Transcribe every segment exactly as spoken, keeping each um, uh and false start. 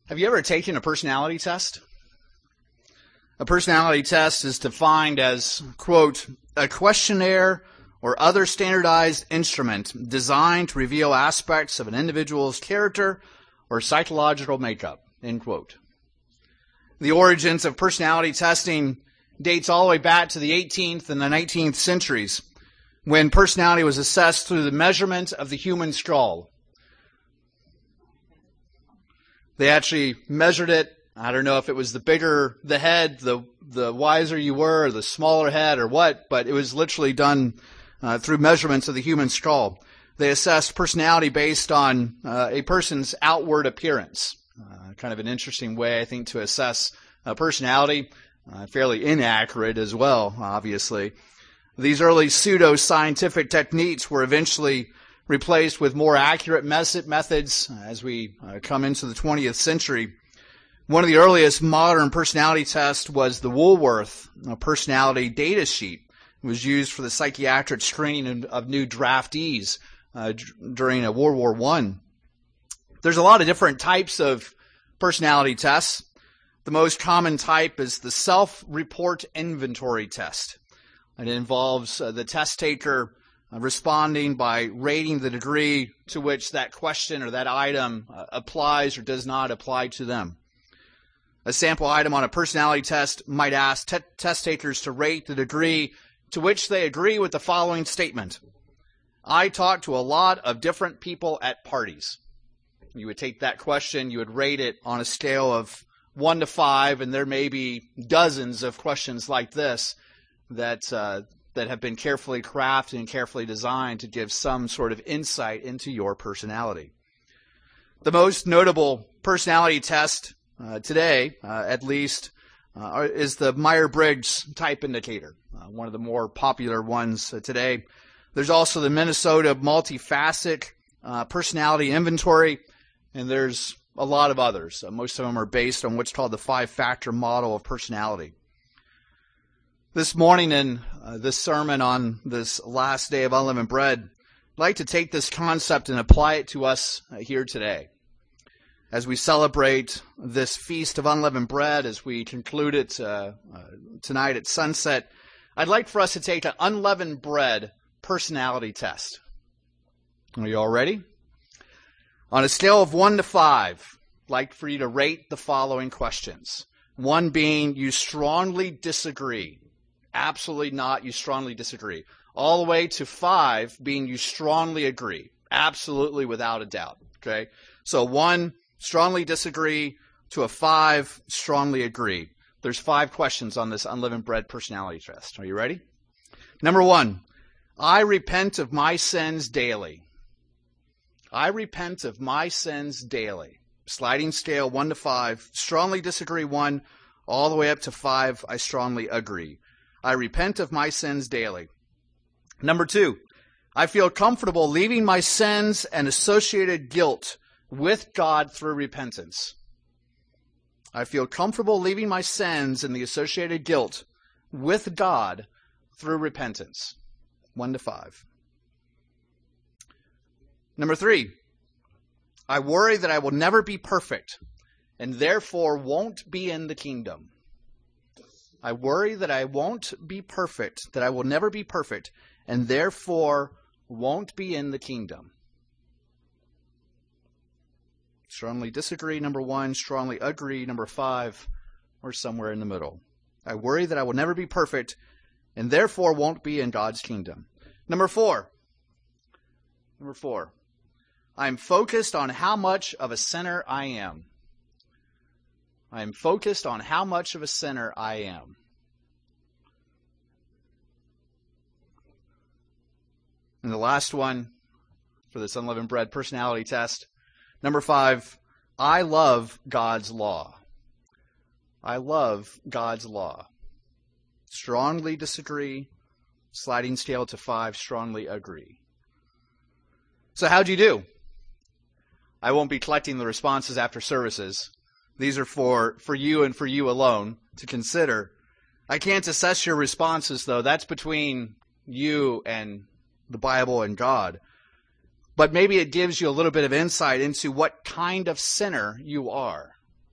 Have you ever taken a personality test? A personality test is defined as, quote, a questionnaire or other standardized instrument designed to reveal aspects of an individual's character or psychological makeup, end quote. The origins of personality testing dates all the way back to the eighteenth and the nineteenth centuries, when personality was assessed through the measurement of the human skull. They actually measured it. I don't know if it was the bigger the head, the the wiser you were, or the smaller head, or what, but it was literally done uh, through measurements of the human skull. They assessed personality based on uh, a person's outward appearance. Uh, kind of an interesting way, I think, to assess uh, personality. Uh, fairly inaccurate as well, obviously. These early pseudo-scientific techniques were eventually replaced with more accurate methods as we uh, come into the twentieth century. One of the earliest modern personality tests was the Woolworth personality data sheet. It was used for the psychiatric screening of new draftees uh, d- during a World War One. There's a lot of different types of personality tests. The most common type is the self-report inventory test. It involves uh, the test taker uh, responding by rating the degree to which that question or that item uh, applies or does not apply to them. A sample item on a personality test might ask t- test takers to rate the degree to which they agree with the following statement. I talk to a lot of different people at parties. You would take that question, you would rate it on a scale of one to five, and there may be dozens of questions like this that uh, that have been carefully crafted and carefully designed to give some sort of insight into your personality. The most notable personality test uh, today, uh, at least, uh, is the Myers-Briggs Type Indicator, uh, one of the more popular ones uh, today. There's also the Minnesota Multifaceted uh, Personality Inventory, and there's a lot of others. Uh, most of them are based on what's called the five-factor model of personality. This morning in uh, this sermon on this last day of unleavened bread, I'd like to take this concept and apply it to us uh, here today. As we celebrate this feast of unleavened bread, as we conclude it uh, uh, tonight at sunset, I'd like for us to take an unleavened bread personality test. Are you all ready? On a scale of one to five, I'd like for you to rate the following questions. One being you strongly disagree. Absolutely not, you strongly disagree. All the way to five being you strongly agree. Absolutely, without a doubt. Okay? So one, strongly disagree, to a five, strongly agree. There's five questions on this unleavened bread personality test. Are you ready? Number one, I repent of my sins daily. I repent of my sins daily. Sliding scale one to five, strongly disagree one, all the way up to five, I strongly agree. I repent of my sins daily. Number two, I feel comfortable leaving my sins and associated guilt with God through repentance. I feel comfortable leaving my sins and the associated guilt with God through repentance. One to five. Number three, I worry that I will never be perfect and therefore won't be in the kingdom. I worry that I won't be perfect, that I will never be perfect, and therefore won't be in the kingdom. Strongly disagree, number one. Strongly agree, number five. Or somewhere in the middle. I worry that I will never be perfect, and therefore won't be in God's kingdom. Number four. Number four. I'm focused on how much of a sinner I am. I am focused on how much of a sinner I am. And the last one for this unleavened bread personality test. Number five, I love God's law. I love God's law. Strongly disagree. Sliding scale to five, strongly agree. So how'd you do? I won't be collecting the responses after services. These are for, for you and for you alone to consider. I can't assess your responses, though. That's between you and the Bible and God. But maybe it gives you a little bit of insight into what kind of sinner you are.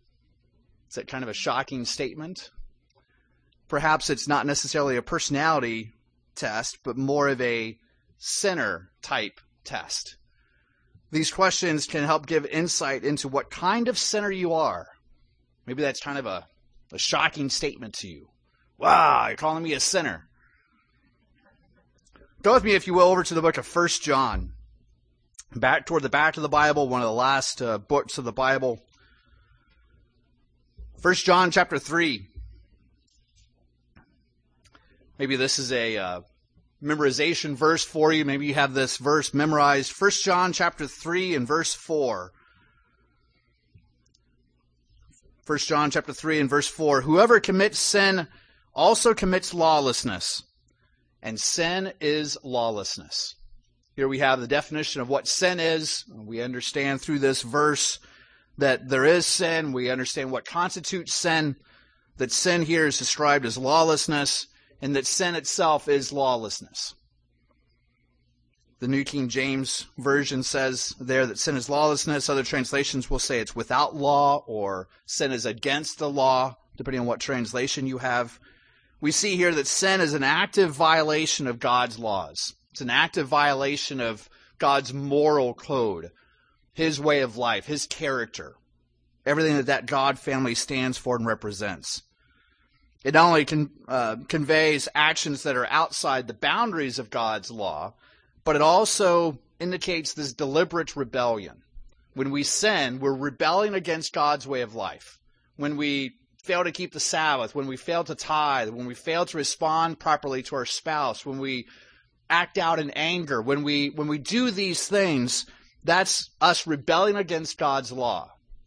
Is that kind of a shocking statement? Perhaps it's not necessarily a personality test, but more of a sinner type test. These questions can help give insight into what kind of sinner you are. Maybe that's kind of a, a shocking statement to you. Wow, you're calling me a sinner. Go with me, if you will, over to the book of First John. Back toward the back of the Bible, one of the last uh, books of the Bible. First John chapter three. Maybe this is a uh, memorization verse for you. Maybe you have this verse memorized. First John chapter three and verse four. First John chapter three and verse four. Whoever commits sin also commits lawlessness, and sin is lawlessness. Here we have the definition of what sin is. We understand through this verse that there is sin. We understand what constitutes sin, that sin here is described as lawlessness, and that sin itself is lawlessness. The New King James Version says there that sin is lawlessness. Other translations will say it's without law, or sin is against the law, depending on what translation you have. We see here that sin is an active violation of God's laws. It's an active violation of God's moral code, His way of life, His character, everything that that God family stands for and represents. It not only con, uh, conveys actions that are outside the boundaries of God's law, but it also indicates this deliberate rebellion. When we sin, we're rebelling against God's way of life. When we fail to keep the Sabbath, when we fail to tithe, when we fail to respond properly to our spouse, when we act out in anger, when we when we do these things, that's us rebelling against God's law.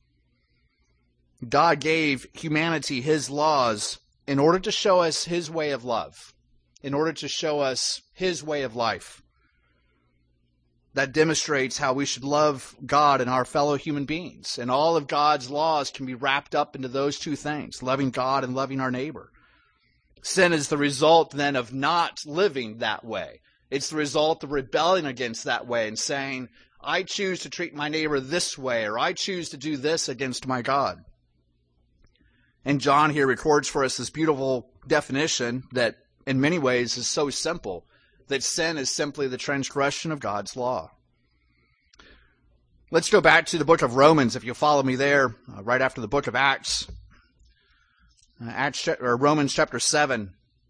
God gave humanity His laws in order to show us His way of love, in order to show us His way of life. That demonstrates how we should love God and our fellow human beings. And all of God's laws can be wrapped up into those two things, loving God and loving our neighbor. Sin is the result then of not living that way. It's the result of rebelling against that way and saying, I choose to treat my neighbor this way, or I choose to do this against my God. And John here records for us this beautiful definition that in many ways is so simple, that sin is simply the transgression of God's law. Let's go back to the book of Romans, if you'll follow me there, uh, right after the book of Acts. Uh, Acts or Romans chapter seven.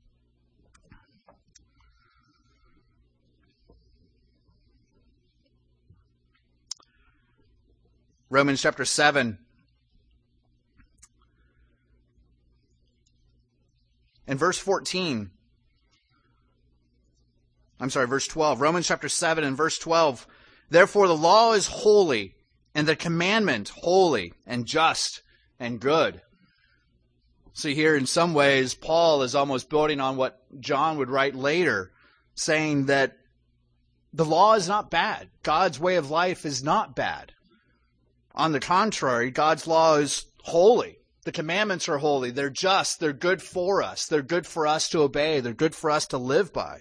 Romans chapter seven. And verse fourteen. I'm sorry, verse twelve. Romans chapter seven and verse twelve. Therefore the law is holy, and the commandment holy and just and good. So here in some ways, Paul is almost building on what John would write later, saying that the law is not bad. God's way of life is not bad. On the contrary, God's law is holy. The commandments are holy. They're just. They're good for us. They're good for us to obey. They're good for us to live by.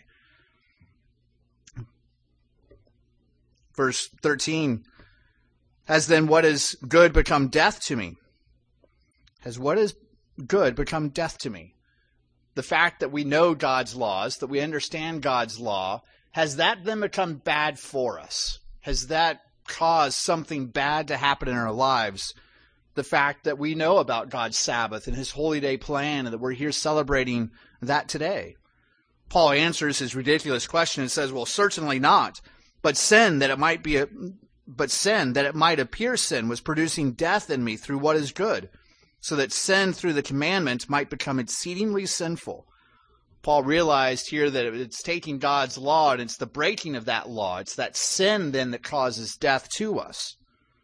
Verse thirteen, has then what is good become death to me? Has what is good become death to me? The fact that we know God's laws, that we understand God's law, has that then become bad for us? Has that caused something bad to happen in our lives? The fact that we know about God's Sabbath and His holy day plan, and that we're here celebrating that today. Paul answers his ridiculous question and says, well, certainly not. But sin that it might be a, but sin that it might appear sin was producing death in me through what is good, so that sin through the commandment might become exceedingly sinful. Paul realized here that it's taking God's law and it's the breaking of that law. It's that sin then that causes death to us.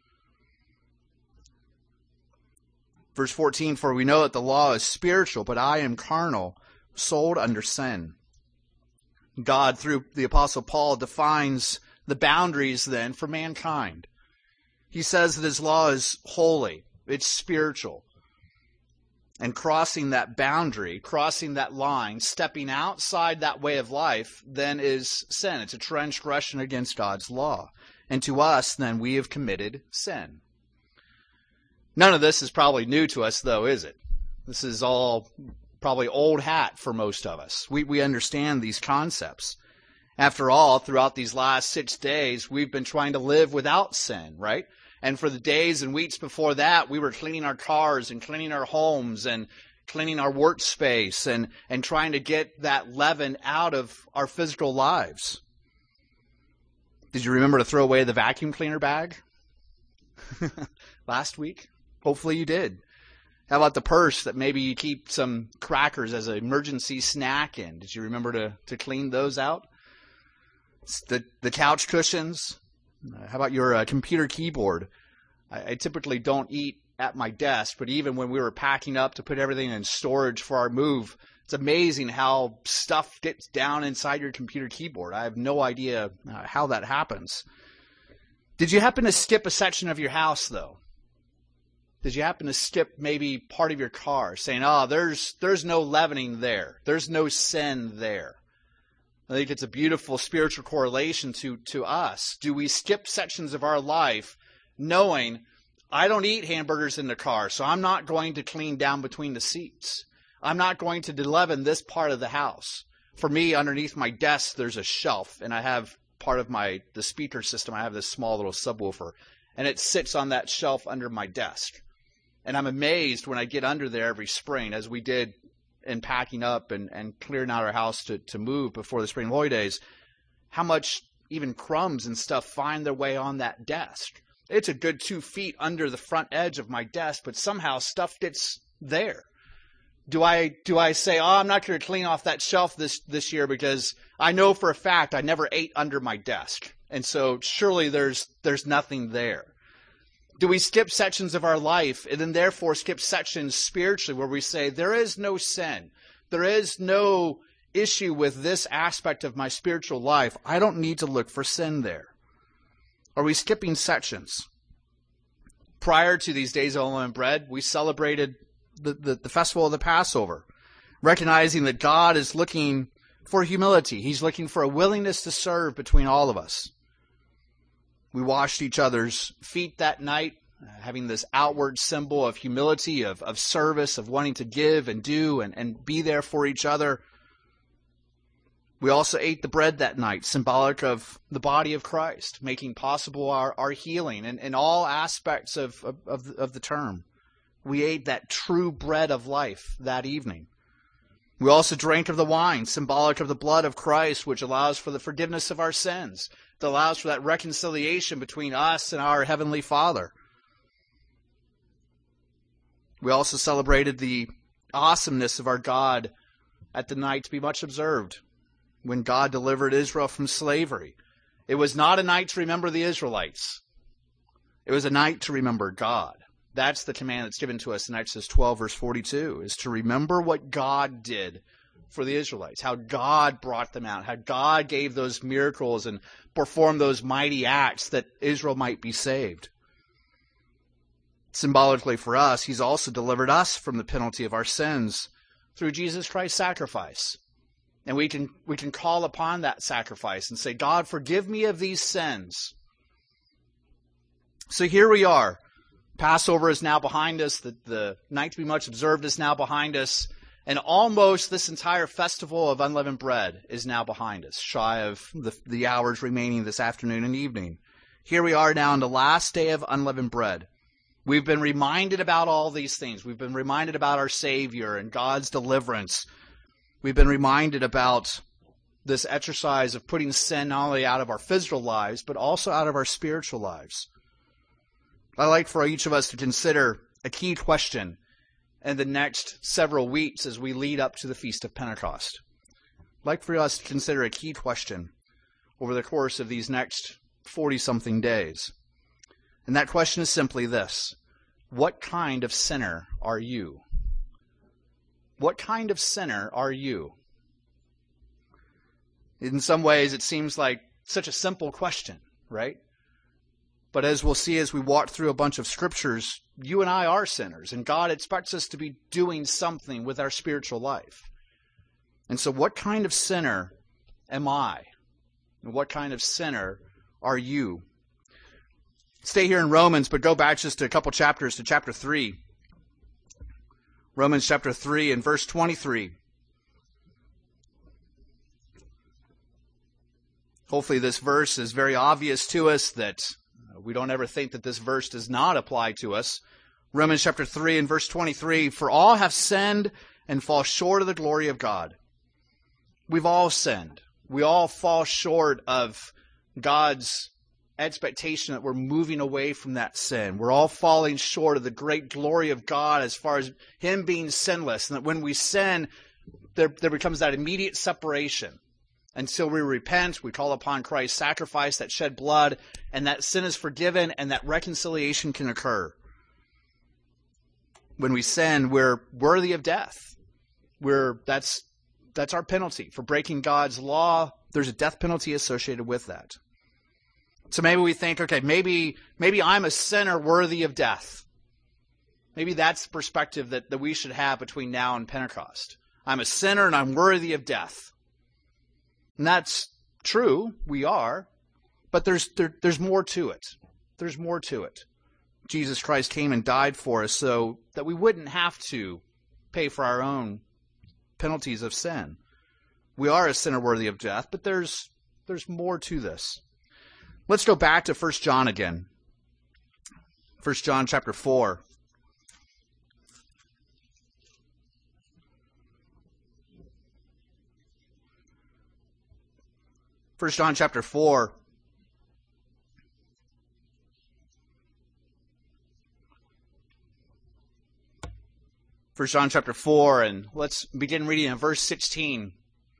Verse fourteen, for we know that the law is spiritual, but I am carnal, sold under sin. God, through the Apostle Paul, defines the boundaries then for mankind. He says that His law is holy, it's spiritual. And crossing that boundary, crossing that line, stepping outside that way of life, then is sin. It's a transgression against God's law. And to us, then, we have committed sin. None of this is probably new to us, though, is it? This is all probably old hat for most of us. We we understand these concepts. After all, throughout these last six days, we've been trying to live without sin, right? And for the days and weeks before that, we were cleaning our cars and cleaning our homes and cleaning our workspace and, and trying to get that leaven out of our physical lives. Did you remember to throw away the vacuum cleaner bag last week? Hopefully you did. How about the purse that maybe you keep some crackers as an emergency snack in? Did you remember to, to clean those out? The, the couch cushions. How about your uh, computer keyboard? I, I typically don't eat at my desk, but even when we were packing up to put everything in storage for our move, it's amazing how stuff gets down inside your computer keyboard. I have no idea uh, how that happens. Did you happen to skip a section of your house, though? Did you happen to skip maybe part of your car, saying, oh, there's there's no leavening there. There's no sin there. I think it's a beautiful spiritual correlation to, to us. Do we skip sections of our life knowing, I don't eat hamburgers in the car, so I'm not going to clean down between the seats. I'm not going to leaven this part of the house. For me, underneath my desk, there's a shelf, and I have part of my the speaker system. I have this small little subwoofer, and it sits on that shelf under my desk. And I'm amazed when I get under there every spring, as we did in packing up and, and clearing out our house to, to move before the spring holidays, how much even crumbs and stuff find their way on that desk. It's a good two feet under the front edge of my desk, but somehow stuff gets there. Do I do I say, oh, I'm not going to clean off that shelf this, this year because I know for a fact I never ate under my desk, and so surely there's there's nothing there. Do we skip sections of our life and then therefore skip sections spiritually where we say, there is no sin, there is no issue with this aspect of my spiritual life, I don't need to look for sin there? Are we skipping sections? Prior to these days of unleavened bread, we celebrated the, the, the festival of the Passover, recognizing that God is looking for humility. He's looking for a willingness to serve between all of us. We washed each other's feet that night, uh, having this outward symbol of humility, of, of service, of wanting to give and do and, and be there for each other. We also ate the bread that night, symbolic of the body of Christ, making possible our, our healing in, in all aspects of, of, of, the, of the term. We ate that true bread of life that evening. We also drank of the wine, symbolic of the blood of Christ, which allows for the forgiveness of our sins, that allows for that reconciliation between us and our Heavenly Father. We also celebrated the awesomeness of our God at the night to be much observed, when God delivered Israel from slavery. It was not a night to remember the Israelites. It was a night to remember God. That's the command that's given to us in Exodus twelve, verse forty-two, is to remember what God did for the Israelites, how God brought them out, how God gave those miracles and performed those mighty acts that Israel might be saved. Symbolically for us, He's also delivered us from the penalty of our sins through Jesus Christ's sacrifice. And we can we can call upon that sacrifice and say, God, forgive me of these sins. So here we are. Passover is now behind us. The, the night to be much observed is now behind us. And almost this entire festival of unleavened bread is now behind us, shy of the, the hours remaining this afternoon and evening. Here we are now on the last day of unleavened bread. We've been reminded about all these things. We've been reminded about our Savior and God's deliverance. We've been reminded about this exercise of putting sin not only out of our physical lives, but also out of our spiritual lives. I'd like for each of us to consider a key question in the next several weeks as we lead up to the Feast of Pentecost. I'd like for us to consider a key question over the course of these next forty-something days. And that question is simply this: what kind of sinner are you? What kind of sinner are you? In some ways, it seems like such a simple question, right? But as we'll see as we walk through a bunch of scriptures, you and I are sinners, and God expects us to be doing something with our spiritual life. And so what kind of sinner am I? And what kind of sinner are you? Stay here in Romans, but go back just a couple chapters to chapter three. Romans chapter three and verse twenty-three. Hopefully this verse is very obvious to us, that we don't ever think that this verse does not apply to us. Romans chapter three and verse twenty-three, for all have sinned and fall short of the glory of God. We've all sinned. We all fall short of God's expectation that we're moving away from that sin. We're all falling short of the great glory of God as far as Him being sinless. And that when we sin, there, there becomes that immediate separation. Until we repent, we call upon Christ's sacrifice that shed blood, and that sin is forgiven, and that reconciliation can occur. When we sin, we're worthy of death. We're that's that's our penalty for breaking God's law. There's a death penalty associated with that. So maybe we think, okay, maybe maybe I'm a sinner worthy of death. Maybe that's the perspective that, that we should have between now and Pentecost. I'm a sinner and I'm worthy of death. And that's true, we are, but there's there, there's more to it. There's more to it. Jesus Christ came and died for us so that we wouldn't have to pay for our own penalties of sin. We are a sinner worthy of death, but there's there's more to this. Let's go back to First John again. First John chapter four. First John chapter four. First John chapter four, and let's begin reading in verse sixteen.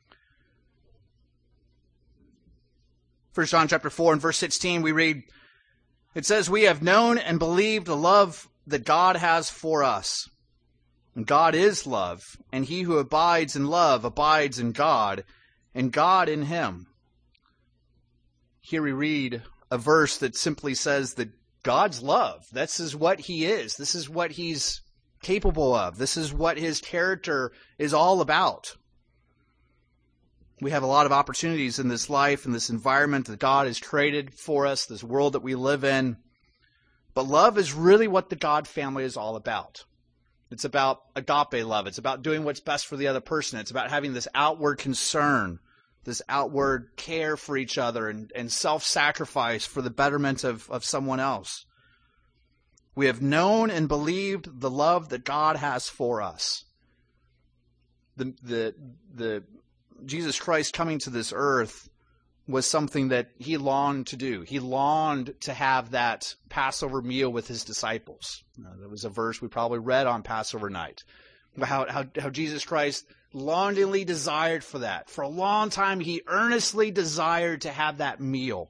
First John chapter four and verse sixteen, we read, it says, we have known and believed the love that God has for us. And God is love, and he who abides in love abides in God, and God in him. Here we read a verse that simply says that God's love, this is what he is. This is what he's capable of. This is what his character is all about. We have a lot of opportunities in this life, in this environment that God has created for us, this world that we live in. But love is really what the God family is all about. It's about agape love. It's about doing what's best for the other person. It's about having this outward concern, this outward care for each other, and, and self-sacrifice for the betterment of, of someone else. We have known and believed the love that God has for us. The, the, the Jesus Christ coming to this earth was something that he longed to do. He longed to have that Passover meal with his disciples. Uh, that was a verse we probably read on Passover night. How, how, how Jesus Christ longingly desired for that. For a long time, he earnestly desired to have that meal.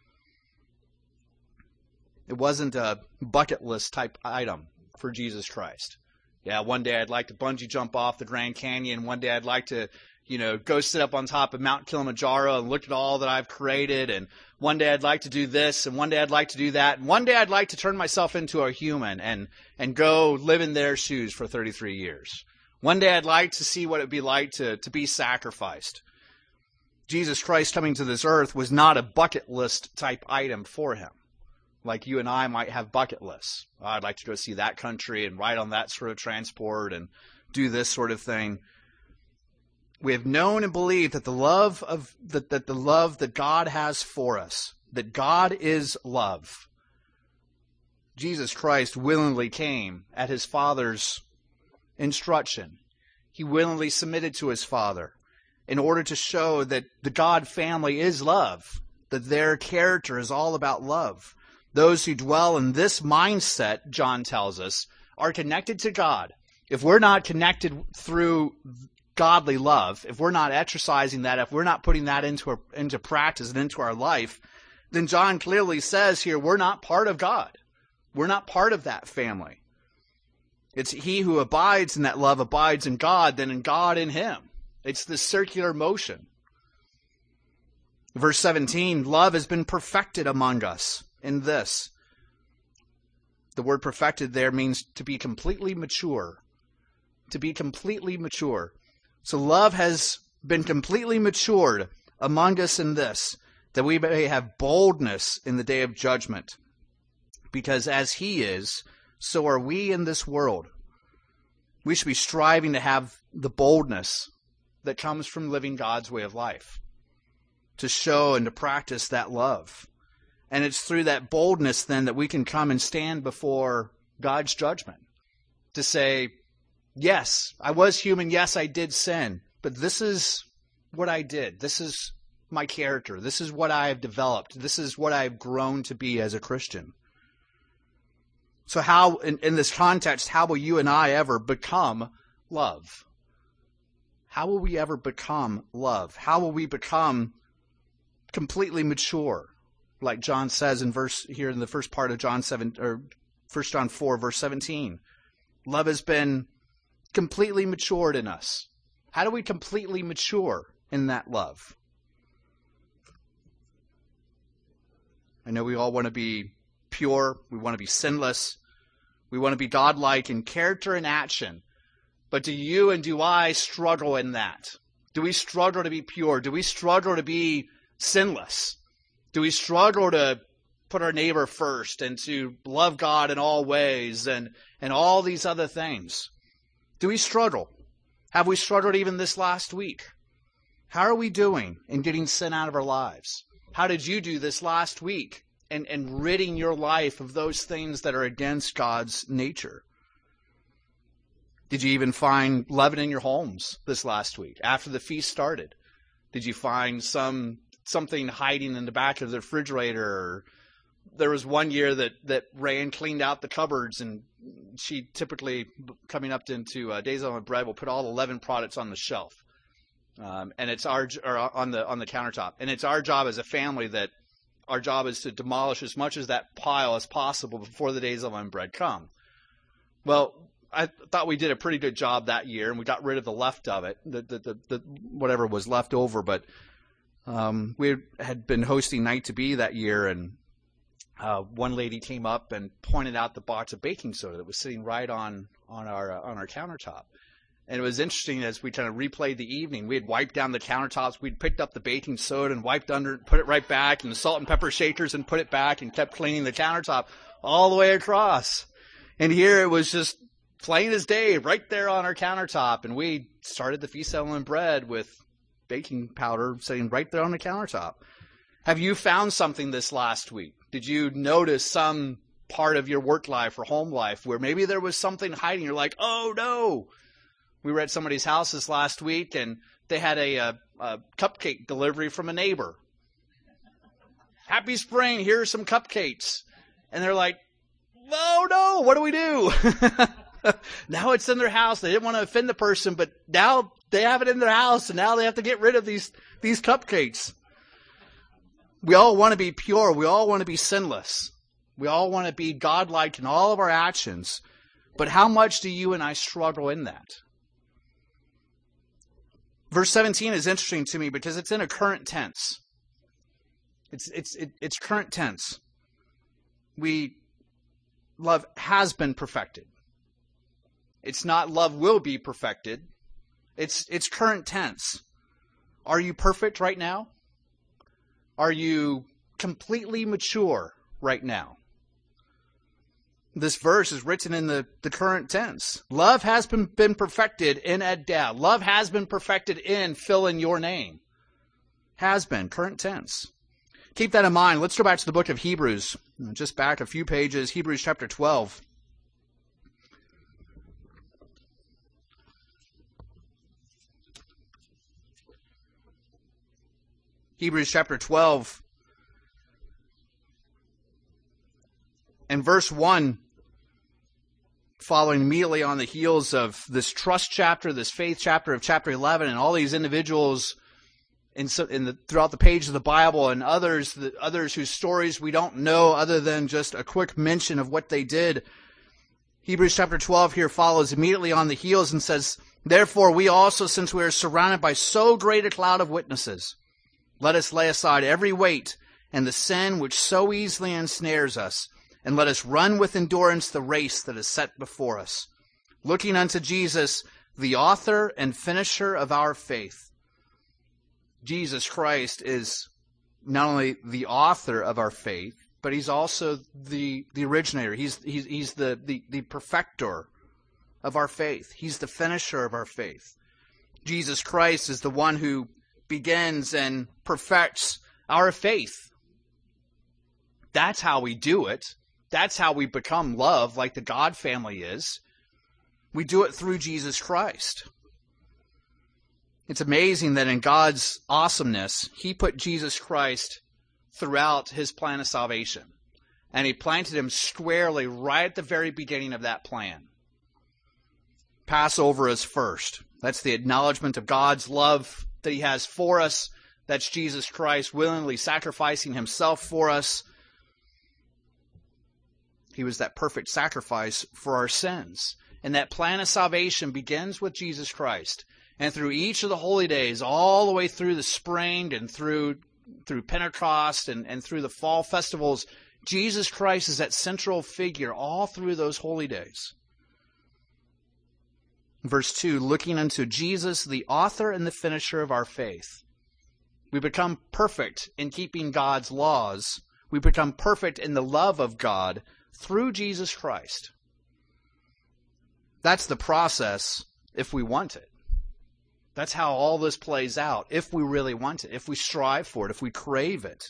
It wasn't a bucket list type item for Jesus Christ. Yeah, one day I'd like to bungee jump off the Grand Canyon. One day I'd like to, you know, go sit up on top of Mount Kilimanjaro and look at all that I've created. And one day I'd like to do this, and one day I'd like to do that. And one day I'd like to turn myself into a human and, and go live in their shoes for thirty-three years. One day I'd like to see what it'd be like to, to be sacrificed. Jesus Christ coming to this earth was not a bucket list type item for him. Like you and I might have bucket lists. Oh, I'd like to go see that country and ride on that sort of transport and do this sort of thing. We have known and believed that the love of that, that the love that God has for us, that God is love. Jesus Christ willingly came at his Father's instruction. He willingly submitted to his Father in order to show that the God family is love, that their character is all about love. Those who dwell in this mindset, John tells us, are connected to God. If we're not connected through godly love, if we're not exercising that, if we're not putting that into our, into practice and into our life, then John clearly says here, we're not part of God. We're not part of that family. It's he who abides in that love abides in God, then in God in him. It's this circular motion. Verse seventeen, love has been perfected among us in this. The word perfected there means to be completely mature. To be completely mature. So love has been completely matured among us in this, that we may have boldness in the day of judgment. because as he is, so are we in this world. We should be striving to have the boldness that comes from living God's way of life, to show and to practice that love. And it's through that boldness then that we can come and stand before God's judgment to say, yes, I was human. Yes, I did sin, but this is what I did. This is my character. This is what I have developed. This is what I've grown to be as a Christian. So how, in, in this context, how will you and I ever become love? How will we ever become love? How will we become completely mature? Like John says in verse here in the first part of John seven or First John four, verse seventeen. Love has been completely matured in us. How do we completely mature in that love? I know we all want to be pure. We want to be sinless. We want to be godlike in character and action. But do you and do I struggle in that? Do we struggle to be pure? Do we struggle to be sinless? Do we struggle to put our neighbor first and to love God in all ways and, and all these other things? Do we struggle? Have we struggled even this last week? How are we doing in getting sin out of our lives? How did you do this last week in, in ridding your life of those things that are against God's nature? Did you even find leaven in your homes this last week after the feast started? Did you find some something hiding in the back of the refrigerator? Or there was one year that, that Rayanne cleaned out the cupboards, and she typically, coming up into uh, Days on Bread, will put all the leaven products on the shelf. Um, and it's our, or on the, on the countertop. And it's our job as a family that our job is to demolish as much of that pile as possible before the Days of Unleavened Bread come. Well, I thought we did a pretty good job that year, and we got rid of the left of it, the, the, the, the whatever was left over. But um, we had been hosting Night to Be that year, and uh, one lady came up and pointed out the box of baking soda that was sitting right on on our uh, on our countertop. And it was interesting as we kind of replayed the evening. We had wiped down the countertops. We'd picked up the baking soda and wiped under, put it right back, and the salt and pepper shakers and put it back, and kept cleaning the countertop all the way across. And here it was just plain as day, right there on our countertop. And we started the Feast of Unleavened Bread with baking powder sitting right there on the countertop. Have you found something this last week? Did you notice some part of your work life or home life where maybe there was something hiding? You're like, oh no. We were at somebody's house this last week, and they had a, a, a cupcake delivery from a neighbor. Happy spring, here are some cupcakes. And they're like, oh no, what do we do? Now it's in their house. They didn't want to offend the person, but now they have it in their house, and now they have to get rid of these, these cupcakes. We all want to be pure. We all want to be sinless. We all want to be godlike in all of our actions. But how much do you and I struggle in that? Verse seventeen is interesting to me because it's in a current tense. It's it's it, it's current tense. We love has been perfected. It's not love will be perfected. It's it's current tense. Are you perfect right now? Are you completely mature right now? This verse is written in the, the current tense. Love has been, been perfected in Edah. Love has been perfected in fill in your name. Has been, current tense. Keep that in mind. Let's go back to the book of Hebrews. Just back a few pages. Hebrews chapter twelve. Hebrews chapter twelve. And verse one, following immediately on the heels of this trust chapter, this faith chapter of chapter eleven, and all these individuals in, in the, throughout the pages of the Bible, and others, the, others whose stories we don't know other than just a quick mention of what they did. Hebrews chapter twelve here follows immediately on the heels and says, therefore we also, since we are surrounded by so great a cloud of witnesses, let us lay aside every weight and the sin which so easily ensnares us, and let us run with endurance the race that is set before us, looking unto Jesus, the author and finisher of our faith. Jesus Christ is not only the author of our faith, but he's also the the originator. He's he's he's the, the, the perfecter of our faith. He's the finisher of our faith. Jesus Christ is the one who begins and perfects our faith. That's how we do it. That's how we become love, like the God family is. We do it through Jesus Christ. It's amazing that in God's awesomeness, he put Jesus Christ throughout his plan of salvation. And he planted him squarely right at the very beginning of that plan. Passover is first. That's the acknowledgement of God's love that he has for us. That's Jesus Christ willingly sacrificing himself for us. He was that perfect sacrifice for our sins. And that plan of salvation begins with Jesus Christ. And through each of the holy days, all the way through the spring and through through Pentecost and, and through the fall festivals, Jesus Christ is that central figure all through those holy days. Verse two, looking unto Jesus, the author and the finisher of our faith. We become perfect in keeping God's laws. We become perfect in the love of God through Jesus Christ. That's the process if we want it. That's how all this plays out, if we really want it, if we strive for it, if we crave it.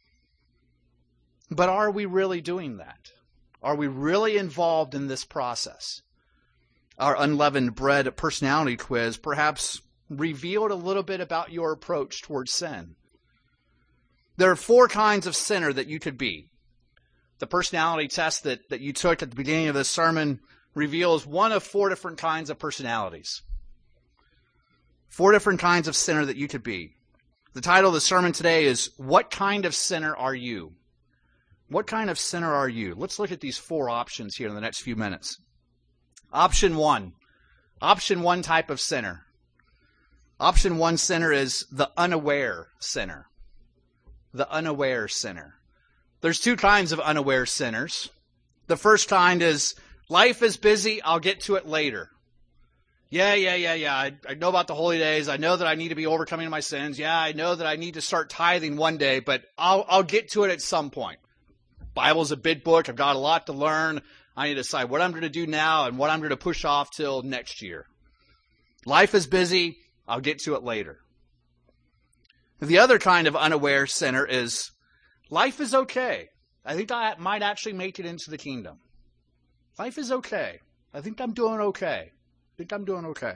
But are we really doing that? Are we really involved in this process? Our unleavened bread personality quiz perhaps revealed a little bit about your approach towards sin. There are four kinds of sinner that you could be. The personality test that, that you took at the beginning of this sermon reveals one of four different kinds of personalities. Four different kinds of sinner that you could be. The title of the sermon today is, What Kind of Sinner Are You? What kind of sinner are you? Let's look at these four options here in the next few minutes. Option one. Option one type of sinner. Option one sinner is the unaware sinner. The unaware sinner. There's two kinds of unaware sinners. The first kind is, life is busy, I'll get to it later. Yeah, yeah, yeah, yeah. I, I know about the holy days. I know that I need to be overcoming my sins. Yeah, I know that I need to start tithing one day, but I'll I'll get to it at some point. Bible's a big book. I've got a lot to learn. I need to decide what I'm going to do now and what I'm going to push off till next year. Life is busy. I'll get to it later. The other kind of unaware sinner is, life is okay. I think I might actually make it into the kingdom. Life is okay. I think I'm doing okay. I think I'm doing okay.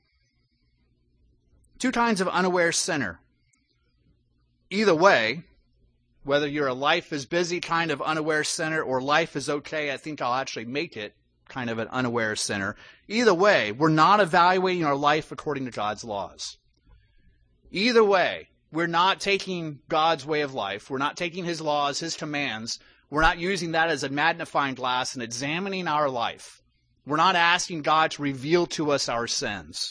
Two kinds of unaware sinner. Either way, whether you're a life is busy kind of unaware sinner or life is okay, I think I'll actually make it kind of an unaware sinner. Either way, we're not evaluating our life according to God's laws. Either way, we're not taking God's way of life. We're not taking his laws, his commands. We're not using that as a magnifying glass and examining our life. We're not asking God to reveal to us our sins.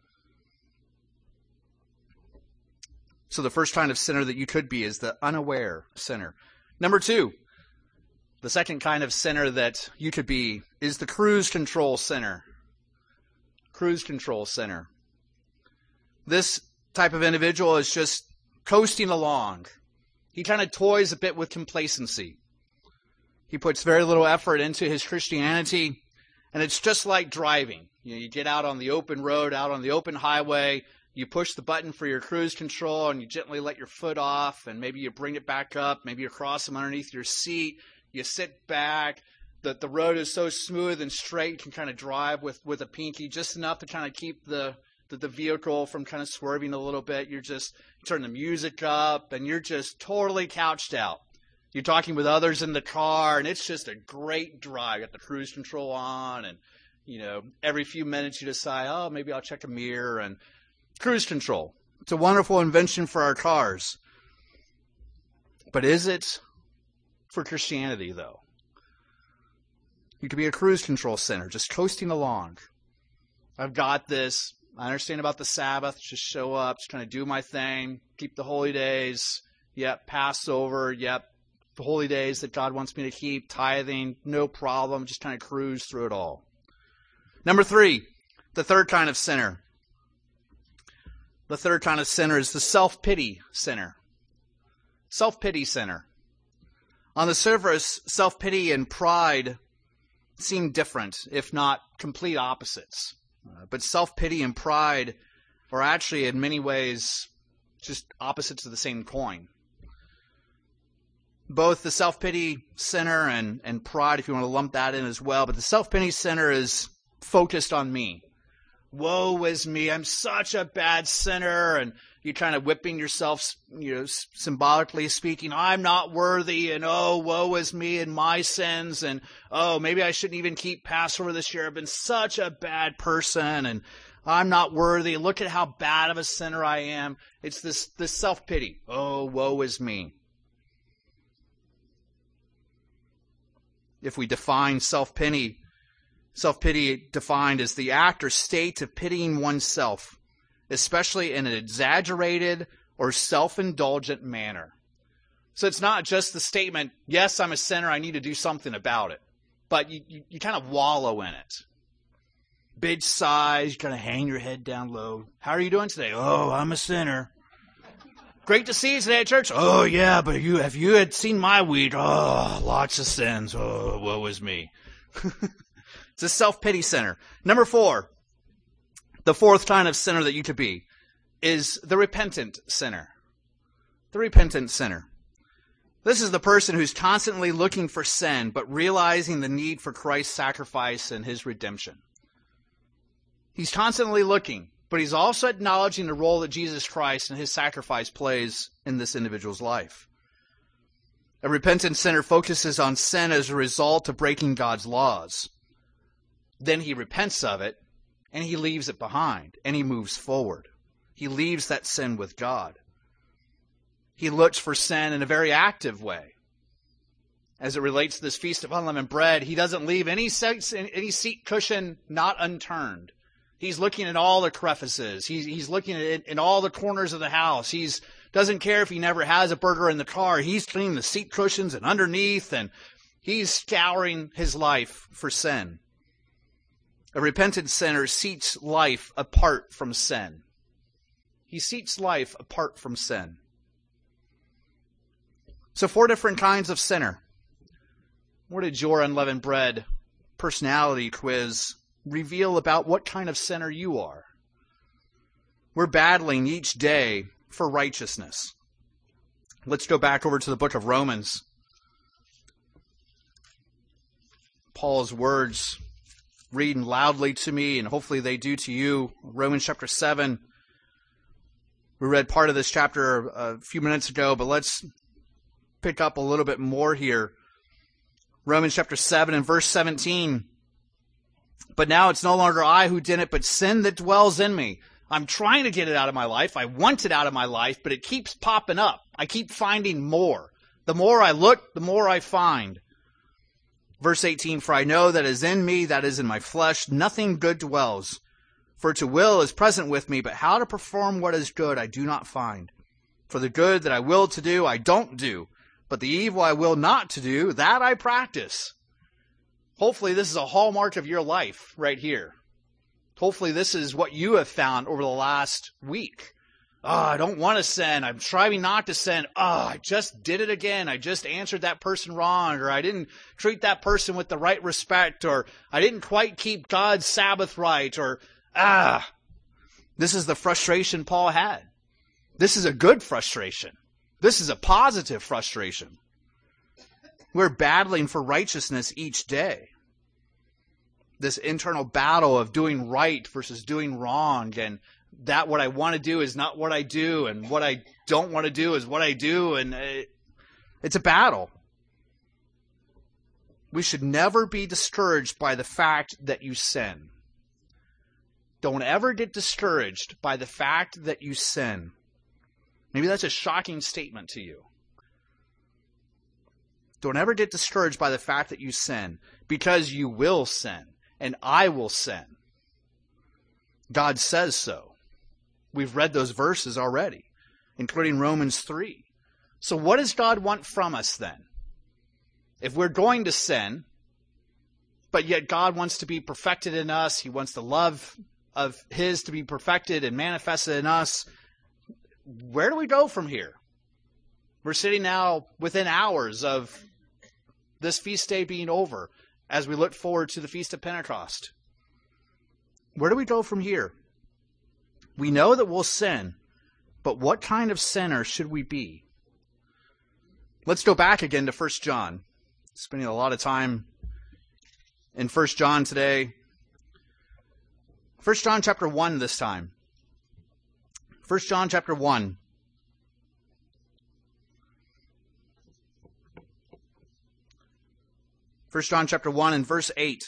So the first kind of sinner that you could be is the unaware sinner. Number two, the second kind of sinner that you could be is the cruise control sinner. Cruise control sinner. This type of individual is just coasting along. He kind of toys a bit with complacency. He puts very little effort into his Christianity. And it's just like driving. You know, you get out on the open road, out on the open highway, you push the button for your cruise control and you gently let your foot off and maybe you bring it back up, maybe you cross them underneath your seat, you sit back, the, the road is so smooth and straight you can kind of drive with, with a pinky just enough to kind of keep the, the, the vehicle from kind of swerving a little bit. You're just, you turn the music up and you're just totally couched out. You're talking with others in the car, and it's just a great drive. You got the cruise control on, and, you know, every few minutes you decide, oh, maybe I'll check a mirror, and cruise control. It's a wonderful invention for our cars. But is it for Christianity, though? You could be a cruise control sinner, just coasting along. I've got this. I understand about the Sabbath. Just show up, just kind of do my thing, keep the holy days. Yep, Passover. Yep. The holy days that God wants me to keep, tithing, no problem, just kind of cruise through it all. Number three, the third kind of sinner. The third kind of sinner is the self-pity sinner. Self-pity sinner. On the surface, self-pity and pride seem different, if not complete opposites. Uh, but self-pity and pride are actually, in many ways, just opposites of the same coin. Both the self-pity sinner and, and pride, if you want to lump that in as well, but the self-pity sinner is focused on me. Woe is me, I'm such a bad sinner, and you're kind of whipping yourself, you know, symbolically speaking, I'm not worthy, and oh, woe is me and my sins, and oh, maybe I shouldn't even keep Passover this year, I've been such a bad person, and I'm not worthy, look at how bad of a sinner I am. It's this, this self-pity, oh, woe is me. If we define self-pity, self-pity defined as the act or state of pitying oneself, especially in an exaggerated or self-indulgent manner. So it's not just the statement, yes, I'm a sinner, I need to do something about it. But you, you, you kind of wallow in it. Big sighs, you kind of hang your head down low. How are you doing today? Oh, I'm a sinner. Great to see you today at church. Oh, yeah, but you if you had seen my week, oh, lots of sins. Oh, woe is me. It's a self-pity sinner. Number four, the fourth kind of sinner that you could be is the repentant sinner. The repentant sinner. This is the person who's constantly looking for sin, but realizing the need for Christ's sacrifice and his redemption. He's constantly looking, but he's also acknowledging the role that Jesus Christ and his sacrifice plays in this individual's life. A repentant sinner focuses on sin as a result of breaking God's laws. Then he repents of it, and he leaves it behind, and he moves forward. He leaves that sin with God. He looks for sin in a very active way. As it relates to this Feast of Unleavened Bread, he doesn't leave any seat, any seat cushion not unturned. He's looking at all the crevices. He's, he's looking at it in all the corners of the house. He's doesn't care if he never has a burger in the car. He's cleaning the seat cushions and underneath, and he's scouring his life for sin. A repentant sinner seeks life apart from sin. He seeks life apart from sin. So four different kinds of sinner. What did your Unleavened Bread personality quiz reveal about what kind of sinner you are? We're battling each day for righteousness. Let's go back over to the book of Romans. Paul's words reading loudly to me, and hopefully they do to you. Romans chapter seven. We read part of this chapter a few minutes ago, but let's pick up a little bit more here. Romans chapter seven and verse seventeen. But now it's no longer I who did it, but sin that dwells in me. I'm trying to get it out of my life. I want it out of my life, but it keeps popping up. I keep finding more. The more I look, the more I find. Verse eighteen, for I know that is in me, that is in my flesh, nothing good dwells. For to will is present with me, but how to perform what is good I do not find. For the good that I will to do, I don't do. But the evil I will not to do, that I practice. Hopefully this is a hallmark of your life right here. Hopefully this is what you have found over the last week. Oh, I don't want to sin. I'm striving not to sin. Oh, I just did it again. I just answered that person wrong, or I didn't treat that person with the right respect, or I didn't quite keep God's Sabbath right, or ah. This is the frustration Paul had. This is a good frustration. This is a positive frustration. We're battling for righteousness each day. This internal battle of doing right versus doing wrong, and that what I want to do is not what I do, and what I don't want to do is what I do, and it, it's a battle. We should never be discouraged by the fact that you sin. Don't ever get discouraged by the fact that you sin. Maybe that's a shocking statement to you. Don't ever get discouraged by the fact that you sin, because you will sin, and I will sin. God says so. We've read those verses already, including Romans three. So what does God want from us then? If we're going to sin, but yet God wants to be perfected in us, He wants the love of His to be perfected and manifested in us, where do we go from here? We're sitting now within hours of this feast day being over, as we look forward to the Feast of Pentecost. Where do we go from here? We know that we'll sin, but what kind of sinner should we be? Let's go back again to First John. Spending a lot of time in First John today. First John chapter one this time. First John chapter one. First John chapter one and verse eight.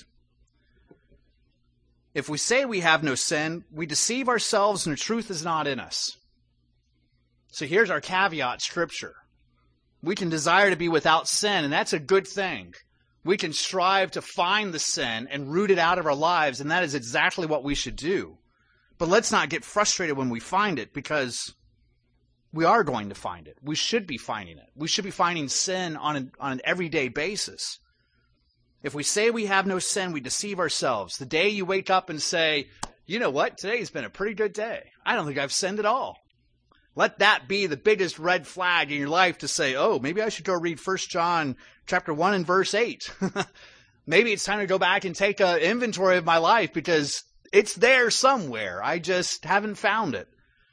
If we say we have no sin, we deceive ourselves and the truth is not in us. So here's our caveat scripture. We can desire to be without sin, and that's a good thing. We can strive to find the sin and root it out of our lives, and that is exactly what we should do. But let's not get frustrated when we find it, because we are going to find it. We should be finding it. We should be finding sin on an, on an everyday basis. If we say we have no sin, we deceive ourselves. The day you wake up and say, you know what, today's been a pretty good day. I don't think I've sinned at all. Let that be the biggest red flag in your life to say, oh, maybe I should go read First John chapter one and verse eight. Maybe it's time to go back and take an inventory of my life because it's there somewhere. I just haven't found it.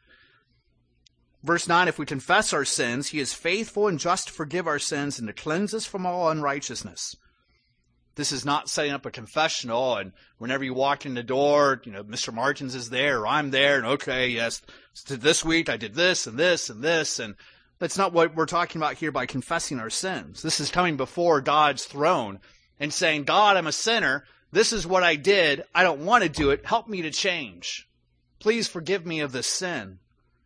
Verse nine, if we confess our sins, he is faithful and just to forgive our sins and to cleanse us from all unrighteousness. This is not setting up a confessional and whenever you walk in the door, you know, Mister Martins is there or I'm there and okay, yes, so this week I did this and this and this. And that's not what we're talking about here by confessing our sins. This is coming before God's throne and saying, God, I'm a sinner. This is what I did. I don't want to do it. Help me to change. Please forgive me of this sin.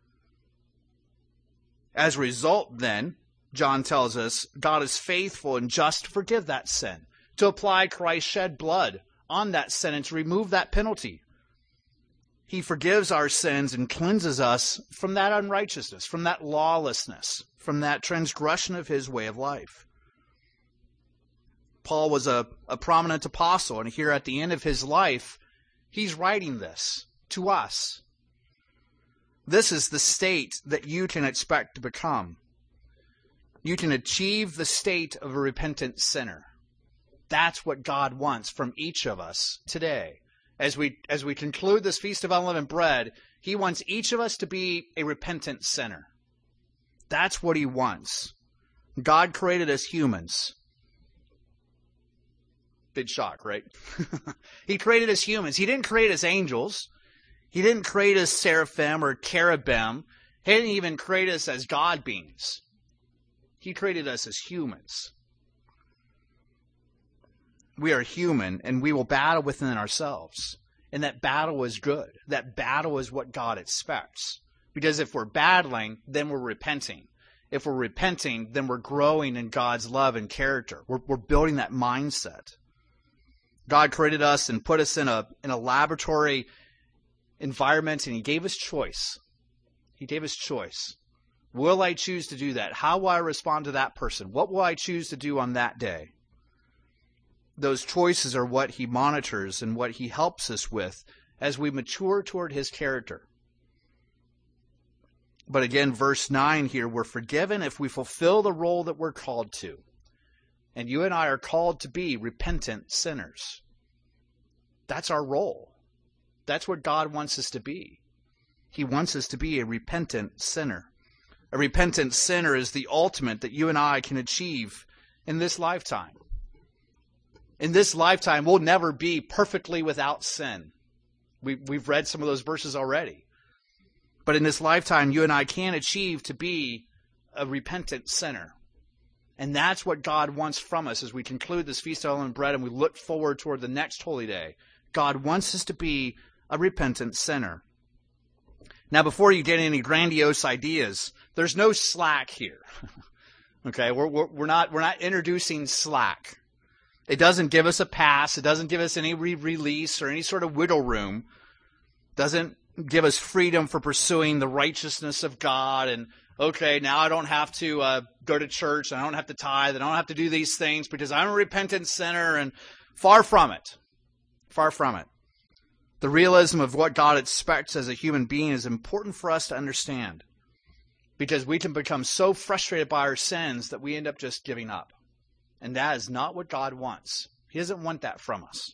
As a result, then, John tells us, God is faithful and just to forgive that sin, to apply Christ's shed blood on that sin and to remove that penalty. He forgives our sins and cleanses us from that unrighteousness, from that lawlessness, from that transgression of his way of life. Paul was a, a prominent apostle, and here at the end of his life, he's writing this to us. This is the state that you can expect to become. You can achieve the state of a repentant sinner. That's what God wants from each of us today. As we as we conclude this Feast of Unleavened Bread, he wants each of us to be a repentant sinner. That's what he wants. God created us humans. Big shock, right? He created us humans. He didn't create us angels. He didn't create us seraphim or cherubim. He didn't even create us as God beings. He created us as humans. We are human, and we will battle within ourselves. And that battle is good. That battle is what God expects. Because if we're battling, then we're repenting. If we're repenting, then we're growing in God's love and character. We're, we're building that mindset. God created us and put us in a, in a laboratory environment, and he gave us choice. He gave us choice. Will I choose to do that? How will I respond to that person? What will I choose to do on that day? Those choices are what he monitors and what he helps us with as we mature toward his character. But again, verse nine here, we're forgiven if we fulfill the role that we're called to. And you and I are called to be repentant sinners. That's our role. That's what God wants us to be. He wants us to be a repentant sinner. A repentant sinner is the ultimate that you and I can achieve in this lifetime. In this lifetime, we'll never be perfectly without sin. We, we've read some of those verses already. But in this lifetime, you and I can achieve to be a repentant sinner. And that's what God wants from us as we conclude this Feast of Unleavened Bread and we look forward toward the next holy day. God wants us to be a repentant sinner. Now, before you get any grandiose ideas, there's no slack here. Okay, we're, we're, we're not, we're not introducing slack. It doesn't give us a pass. It doesn't give us any re-release or any sort of wiggle room. It doesn't give us freedom for pursuing the righteousness of God. And, okay, now I don't have to uh, go to church. I don't have to tithe. I don't have to do these things because I'm a repentant sinner. And far from it. Far from it. The realism of what God expects as a human being is important for us to understand. Because we can become so frustrated by our sins that we end up just giving up. And that is not what God wants. He doesn't want that from us.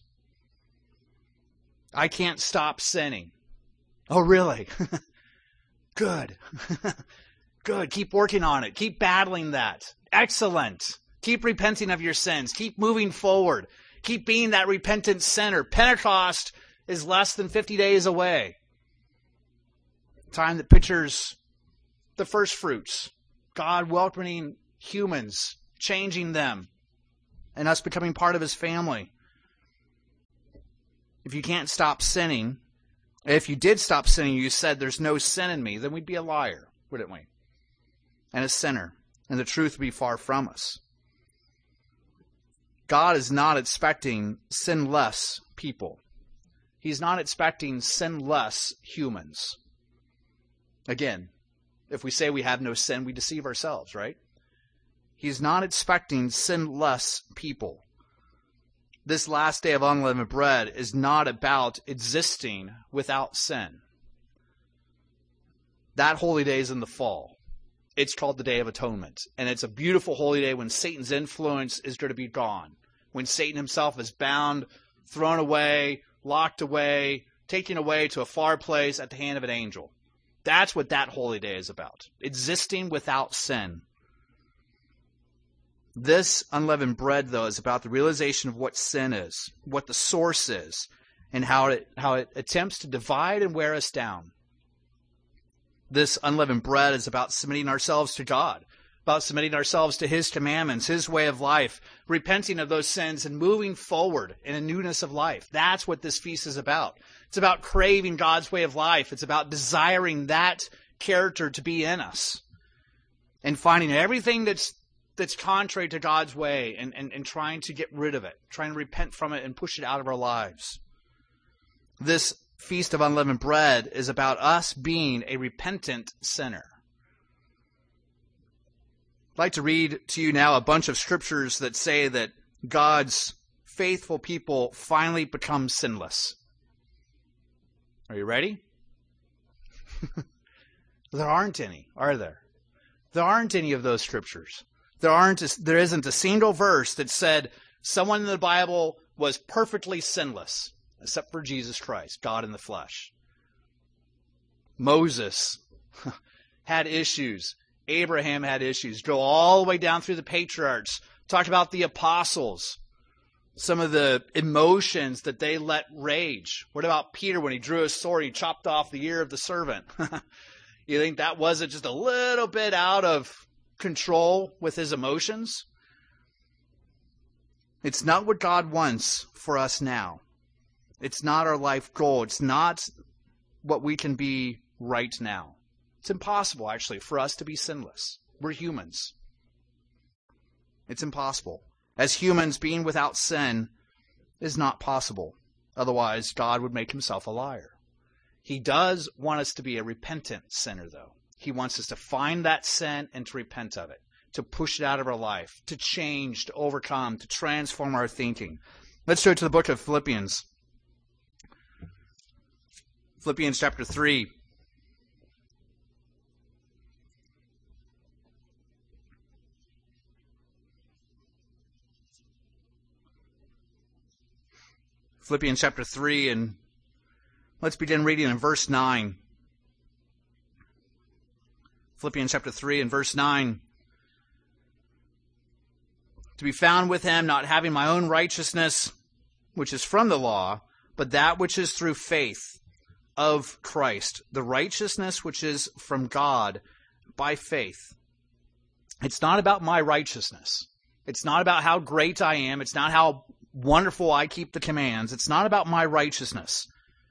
I can't stop sinning. Oh, really? Good. Good. Keep working on it. Keep battling that. Excellent. Keep repenting of your sins. Keep moving forward. Keep being that repentant sinner. Pentecost is less than fifty days away. Time that pictures the first fruits. God welcoming humans, changing them, and us becoming part of his family. If you can't stop sinning, if you did stop sinning, you said there's no sin in me, then we'd be a liar, wouldn't we? And a sinner. And the truth would be far from us. God is not expecting sinless people. He's not expecting sinless humans. Again, if we say we have no sin, we deceive ourselves, right? He's not expecting sinless people. This last day of unleavened bread is not about existing without sin. That holy day is in the fall. It's called the Day of Atonement. And it's a beautiful holy day when Satan's influence is going to be gone. When Satan himself is bound, thrown away, locked away, taken away to a far place at the hand of an angel. That's what that holy day is about. Existing without sin. This unleavened bread, though, is about the realization of what sin is, what the source is, and how it, how it attempts to divide and wear us down. This unleavened bread is about submitting ourselves to God, about submitting ourselves to his commandments, his way of life, repenting of those sins and moving forward in a newness of life. That's what this feast is about. It's about craving God's way of life. It's about desiring that character to be in us and finding everything that's that's contrary to God's way and, and, and trying to get rid of it, trying to repent from it and push it out of our lives. This Feast of Unleavened Bread is about us being a repentant sinner. I'd like to read to you now a bunch of scriptures that say that God's faithful people finally become sinless. Are you ready? There aren't any, are there? There aren't any of those scriptures. There aren't. A, there isn't a single verse that said someone in the Bible was perfectly sinless, except for Jesus Christ, God in the flesh. Moses had issues. Abraham had issues. Go all the way down through the patriarchs. Talk about the apostles. Some of the emotions that they let rage. What about Peter when he drew his sword, he chopped off the ear of the servant? You think that wasn't just a little bit out of control with his emotions? It's not what God wants for us now. It's not our life goal. It's not what we can be right now. It's impossible, actually, for us to be sinless. We're humans. It's impossible. As humans, being without sin is not possible. Otherwise, God would make himself a liar. He does want us to be a repentant sinner, though. He wants us to find that sin and to repent of it, to push it out of our life, to change, to overcome, to transform our thinking. Let's go to the book of Philippians. Philippians chapter three. Philippians chapter three, and let's begin reading in verse nine. Philippians chapter three and verse nine. To be found with him, not having my own righteousness, which is from the law, but that which is through faith of Christ, the righteousness which is from God by faith. It's not about my righteousness. It's not about how great I am. It's not how wonderful I keep the commands. It's not about my righteousness.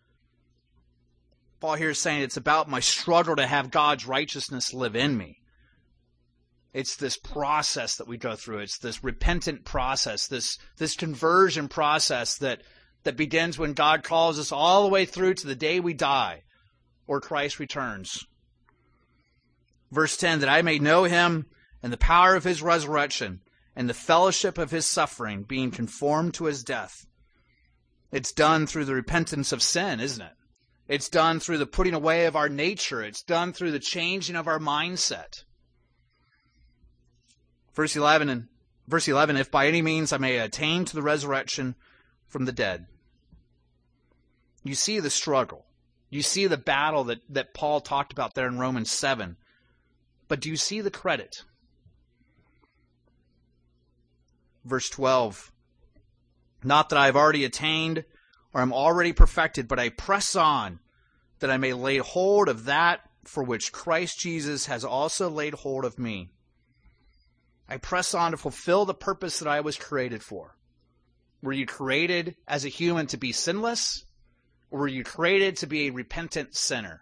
Paul here is saying it's about my struggle to have God's righteousness live in me. It's this process that we go through. It's this repentant process, this, this conversion process that, that begins when God calls us all the way through to the day we die or Christ returns. Verse ten, that I may know him and the power of his resurrection and the fellowship of his suffering, being conformed to his death. It's done through the repentance of sin, isn't it? It's done through the putting away of our nature. It's done through the changing of our mindset. Verse eleven, and Verse eleven, if by any means I may attain to the resurrection from the dead. You see the struggle. You see the battle that, that Paul talked about there in Romans seven. But do you see the credit? Verse twelve, not that I have already attained or am already perfected, but I press on that I may lay hold of that for which Christ Jesus has also laid hold of me. I press on to fulfill the purpose that I was created for. Were you created as a human to be sinless? Or were you created to be a repentant sinner?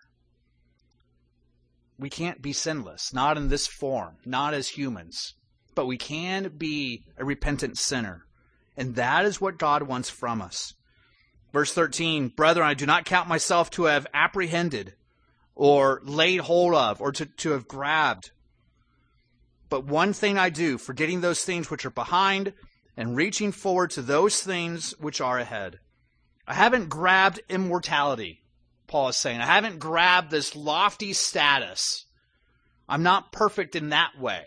We can't be sinless, not in this form, not as humans. But we can be a repentant sinner. And that is what God wants from us. Verse thirteen, brethren, I do not count myself to have apprehended or laid hold of or to, to have grabbed. But one thing I do, forgetting those things which are behind and reaching forward to those things which are ahead. I haven't grabbed immortality, Paul is saying. I haven't grabbed this lofty status. I'm not perfect in that way.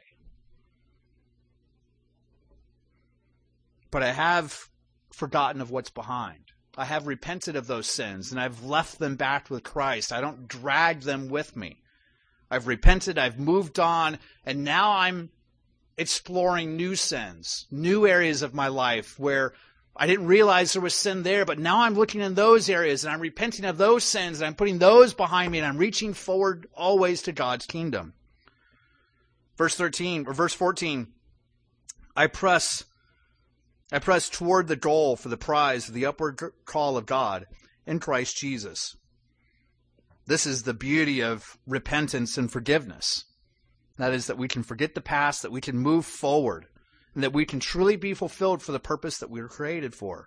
But I have forgotten of what's behind. I have repented of those sins, and I've left them back with Christ. I don't drag them with me. I've repented, I've moved on, and now I'm exploring new sins, new areas of my life where I didn't realize there was sin there, but now I'm looking in those areas, and I'm repenting of those sins, and I'm putting those behind me, and I'm reaching forward always to God's kingdom. Verse thirteen, or verse fourteen, I press, I press toward the goal for the prize of the upward call of God in Christ Jesus. This is the beauty of repentance and forgiveness. That is that we can forget the past, that we can move forward, and that we can truly be fulfilled for the purpose that we were created for.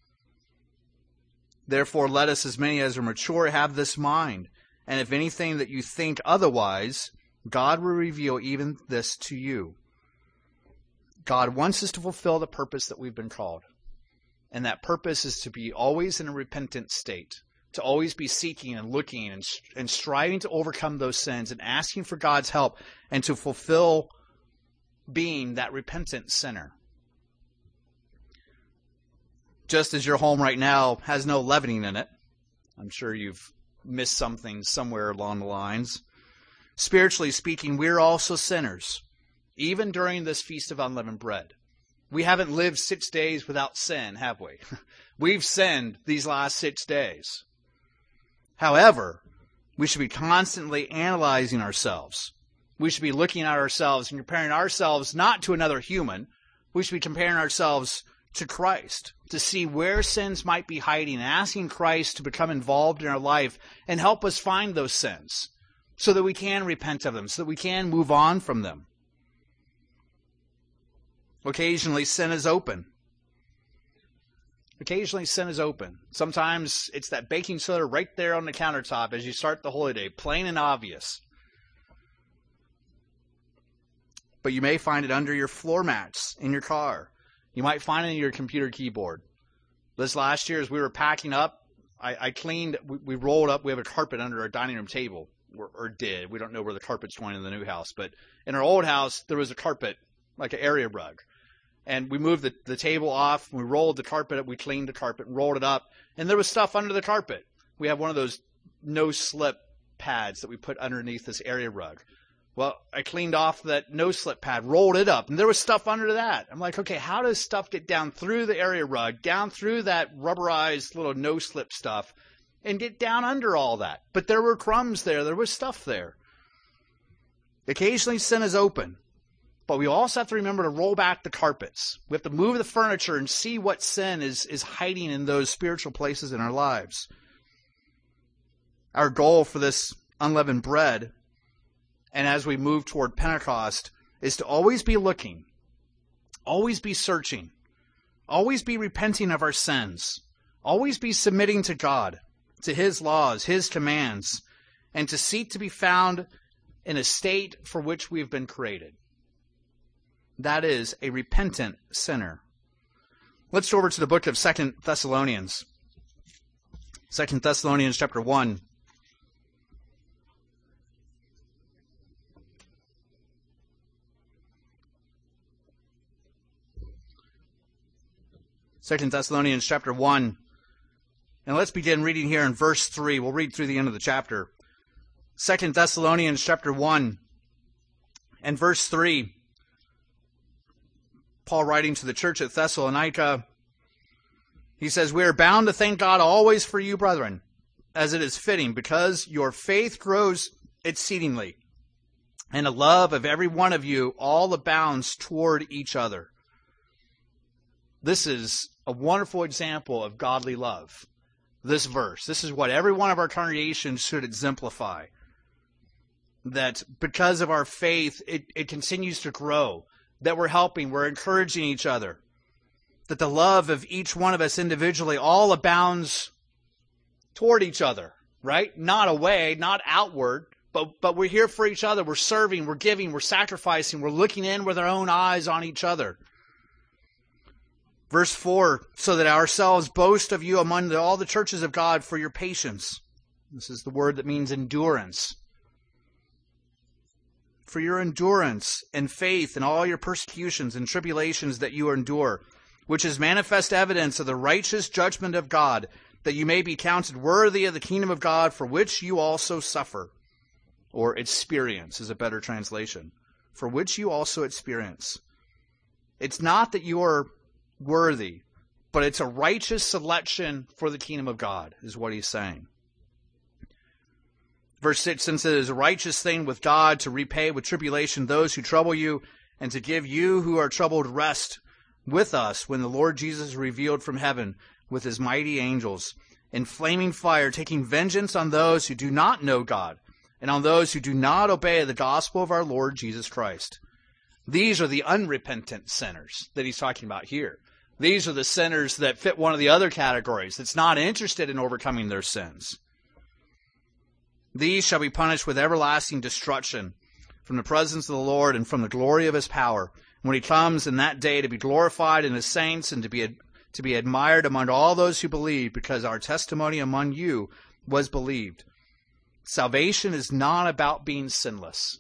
Therefore, let us, as many as are mature, have this mind. And if anything that you think otherwise, God will reveal even this to you. God wants us to fulfill the purpose that we've been called. And that purpose is to be always in a repentant state. To always be seeking and looking and, and striving to overcome those sins and asking for God's help and to fulfill being that repentant sinner. Just as your home right now has no leavening in it, I'm sure you've missed something somewhere along the lines. Spiritually speaking, we're also sinners, even during this Feast of Unleavened Bread. We haven't lived six days without sin, have we? We've sinned these last six days. However, we should be constantly analyzing ourselves. We should be looking at ourselves and comparing ourselves not to another human. We should be comparing ourselves to Christ to see where sins might be hiding and asking Christ to become involved in our life and help us find those sins so that we can repent of them, so that we can move on from them. Occasionally, sin is open. Occasionally, sin is open. Sometimes it's that baking soda right there on the countertop as you start the holy day, plain and obvious. But you may find it under your floor mats in your car. You might find it in your computer keyboard. This last year, as we were packing up, I, I cleaned, we, we rolled up, we have a carpet under our dining room table, or, or did. We don't know where the carpet's going in the new house. But in our old house, there was a carpet, like an area rug. And we moved the, the table off, we rolled the carpet up, we cleaned the carpet and rolled it up, and there was stuff under the carpet. We have one of those no-slip pads that we put underneath this area rug. Well, I cleaned off that no-slip pad, rolled it up, and there was stuff under that. I'm like, okay, how does stuff get down through the area rug, down through that rubberized little no-slip stuff, and get down under all that? But there were crumbs there, there was stuff there. Occasionally sin is open. But we also have to remember to roll back the carpets. We have to move the furniture and see what sin is, is hiding in those spiritual places in our lives. Our goal for this unleavened bread, and as we move toward Pentecost, is to always be looking, always be searching, always be repenting of our sins, always be submitting to God, to His laws, His commands, and to seek to be found in a state for which we've been created. That is a repentant sinner. Let's go over to the book of Second Thessalonians. Second Thessalonians chapter one. Second Thessalonians chapter one. And let's begin reading here in verse three. We'll read through the end of the chapter. Second Thessalonians chapter one and verse three. Paul writing to the church at Thessalonica, he says, "We are bound to thank God always for you, brethren, as it is fitting, because your faith grows exceedingly, and the love of every one of you all abounds toward each other." This is a wonderful example of godly love. This verse. This is what every one of our congregations should exemplify. That because of our faith, it, it continues to grow. That we're helping, we're encouraging each other. That the love of each one of us individually all abounds toward each other, right? Not away, not outward, but, but we're here for each other. We're serving, we're giving, we're sacrificing, we're looking in with our own eyes on each other. Verse four, "So that ourselves boast of you among the, all the churches of God for your patience." This is the word that means endurance. "For your endurance and faith in all your persecutions and tribulations that you endure, which is manifest evidence of the righteous judgment of God, that you may be counted worthy of the kingdom of God, for which you also suffer." Or experience is a better translation. "For which you also experience." It's not that you are worthy, but it's a righteous selection for the kingdom of God, is what he's saying. Verse six, "Since it is a righteous thing with God to repay with tribulation those who trouble you, and to give you who are troubled rest with us when the Lord Jesus is revealed from heaven with his mighty angels, in flaming fire, taking vengeance on those who do not know God, and on those who do not obey the gospel of our Lord Jesus Christ." These are the unrepentant sinners that he's talking about here. These are the sinners that fit one of the other categories, that's not interested in overcoming their sins. "These shall be punished with everlasting destruction from the presence of the Lord and from the glory of his power, when he comes in that day to be glorified in his saints and to be to be admired among all those who believe, because our testimony among you was believed." Salvation is not about being sinless.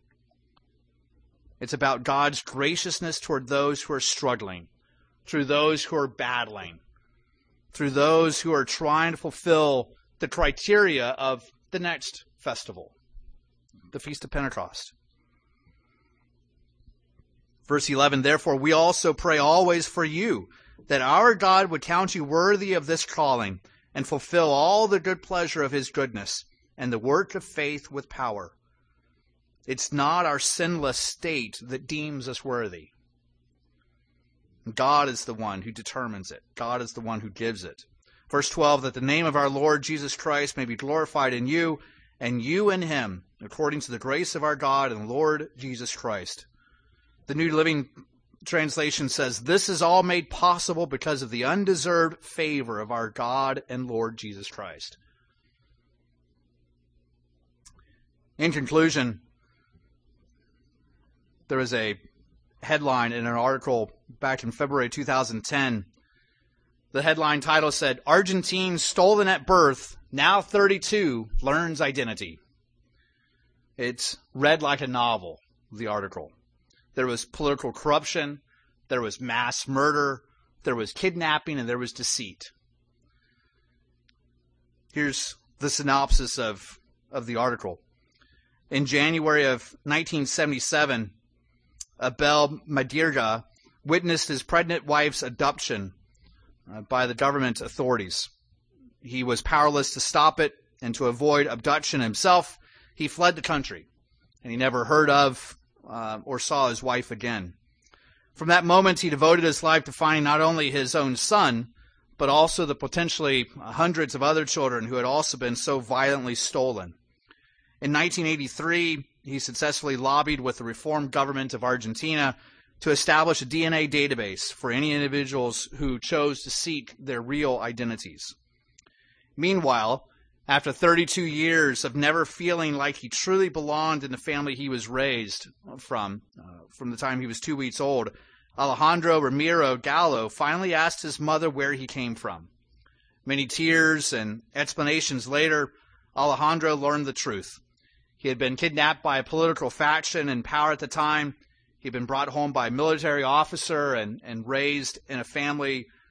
It's about God's graciousness toward those who are struggling, through those who are battling, through those who are trying to fulfill the criteria of the next festival, the Feast of Pentecost. Verse eleven, "Therefore we also pray always for you, that our God would count you worthy of this calling, and fulfill all the good pleasure of his goodness, and the work of faith with power." It's not our sinless state that deems us worthy. God is the one who determines it. God is the one who gives it. Verse twelve, "That the name of our Lord Jesus Christ may be glorified in you, and you in him, according to the grace of our God and Lord Jesus Christ." The New Living Translation says, "This is all made possible because of the undeserved favor of our God and Lord Jesus Christ." In conclusion, there was a headline in an article back in February two thousand ten. The headline title said, "Argentine stolen at birth, now thirty-two, learns identity." It's read like a novel, the article. There was political corruption, there was mass murder, there was kidnapping, and there was deceit. Here's the synopsis of, of the article. In January of nineteen seventy-seven, Abel Madirga witnessed his pregnant wife's adoption uh, by the government authorities. He was powerless to stop it, and to avoid abduction himself, he fled the country, and he never heard of uh, or saw his wife again. From that moment, he devoted his life to finding not only his own son, but also the potentially hundreds of other children who had also been so violently stolen. In nineteen eighty-three, he successfully lobbied with the reformed government of Argentina to establish a D N A database for any individuals who chose to seek their real identities. Meanwhile, after thirty-two years of never feeling like he truly belonged in the family he was raised from, uh, from the time he was two weeks old, Alejandro Ramiro Gallo finally asked his mother where he came from. Many tears and explanations later, Alejandro learned the truth. He had been kidnapped by a political faction in power at the time. He had been brought home by a military officer and, and raised in a family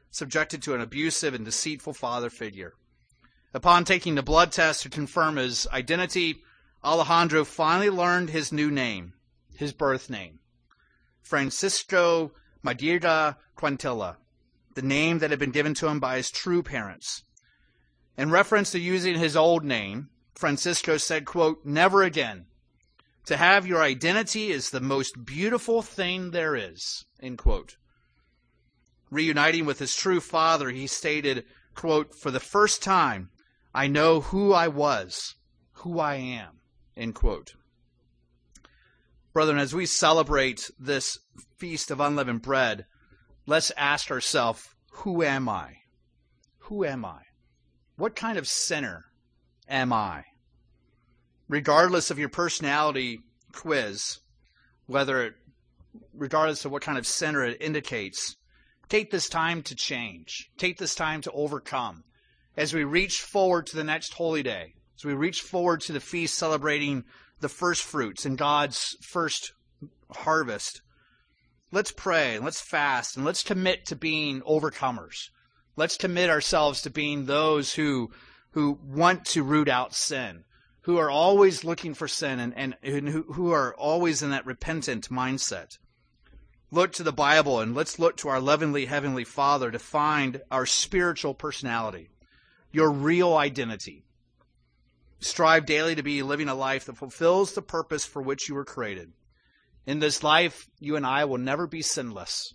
subjected to an abusive and deceitful father figure. Upon taking the blood test to confirm his identity, Alejandro finally learned his new name, his birth name, Francisco Madeira Quintela, the name that had been given to him by his true parents. In reference to using his old name, Francisco said, quote, "Never again. To have your identity is the most beautiful thing there is," end quote. Reuniting with his true father, he stated, quote, "For the first time, I know who I was, who I am," end quote. Brethren, as we celebrate this Feast of Unleavened Bread, let's ask ourselves, who am I? Who am I? What kind of sinner am I? Regardless of your personality quiz, whether it, regardless of what kind of sinner it indicates, take this time to change. Take this time to overcome. As we reach forward to the next holy day, as we reach forward to the feast celebrating the first fruits and God's first harvest, let's pray and let's fast and let's commit to being overcomers. Let's commit ourselves to being those who who want to root out sin, who are always looking for sin and, and, and who, who are always in that repentant mindset. Look to the Bible and let's look to our lovingly Heavenly Father to find our spiritual personality, your real identity. Strive daily to be living a life that fulfills the purpose for which you were created. In this life, you and I will never be sinless,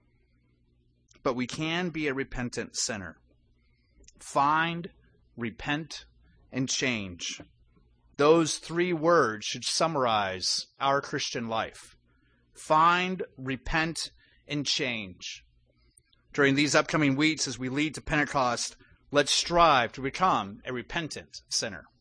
but we can be a repentant sinner. Find, repent, and change. Those three words should summarize our Christian life. Find, repent, and change. During these upcoming weeks as we lead to Pentecost, let's strive to become a repentant sinner.